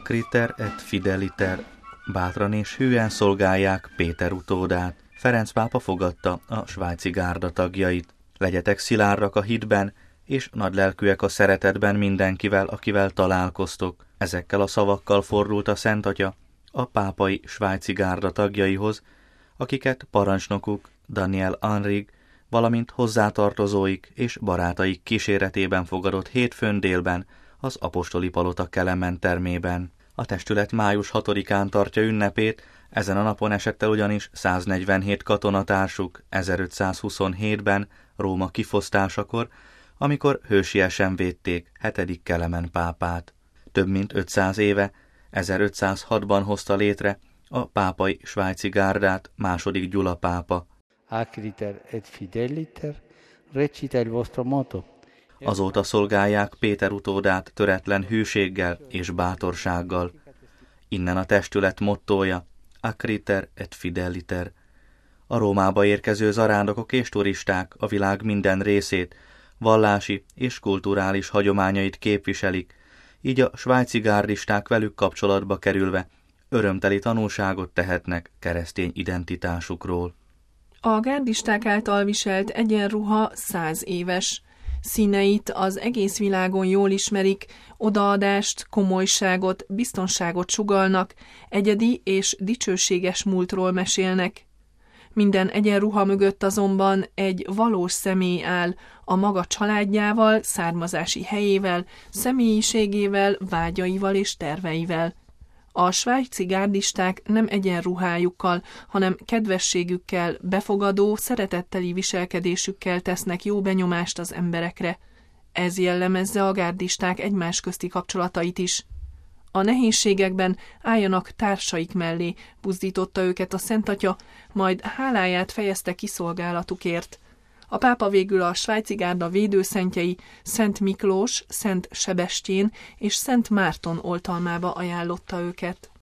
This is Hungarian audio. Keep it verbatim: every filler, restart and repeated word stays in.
Acriter et fideliter, bátran és hűen szolgálják Péter utódát. Ferenc pápa fogadta a svájci gárda tagjait. Legyetek szilárdak a hitben, és nagylelkűek a szeretetben mindenkivel, akivel találkoztok. Ezekkel a szavakkal fordult a Szent Atya a pápai svájci gárda tagjaihoz, akiket parancsnokuk Daniel Henrig, valamint hozzátartozóik és barátaik kíséretében fogadott hétfőn délben az apostoli palota Kelemen termében. A testület május hatodikán tartja ünnepét, ezen a napon esett el ugyanis száznegyvenhét katonatársuk ezerötszázhuszonhétben Róma kifosztásakor, amikor hősiesen védték hetedik Kelemen pápát. Több mint ötszáz éve, ezerötszázhatban hozta létre a pápai svájci gárdát második Gyula pápa. Acriter et fideliter, recita il vostro motto. Azóta szolgálják Péter utódát töretlen hűséggel és bátorsággal. Innen a testület mottója, Acriter et fideliter. A Rómába érkező zarándokok és turisták a világ minden részét, vallási és kulturális hagyományait képviselik, így a svájci gárdisták velük kapcsolatba kerülve örömteli tanulságot tehetnek keresztény identitásukról. A gárdisták által viselt egyenruha száz éves. Színeit az egész világon jól ismerik, odaadást, komolyságot, biztonságot sugallnak, egyedi és dicsőséges múltról mesélnek. Minden egyenruha mögött azonban egy valós személy áll, a maga családjával, származási helyével, személyiségével, vágyaival és terveivel. A svájci gárdisták nem egyenruhájukkal, hanem kedvességükkel, befogadó, szeretetteli viselkedésükkel tesznek jó benyomást az emberekre. Ez jellemezze a gárdisták egymás közti kapcsolatait is. A nehézségekben álljanak társaik mellé, buzdította őket a Szent Atya, majd háláját fejezte ki szolgálatukért. A pápa végül a svájci gárda védőszentjei Szent Miklós, Szent Sebestyén és Szent Márton oltalmába ajánlotta őket.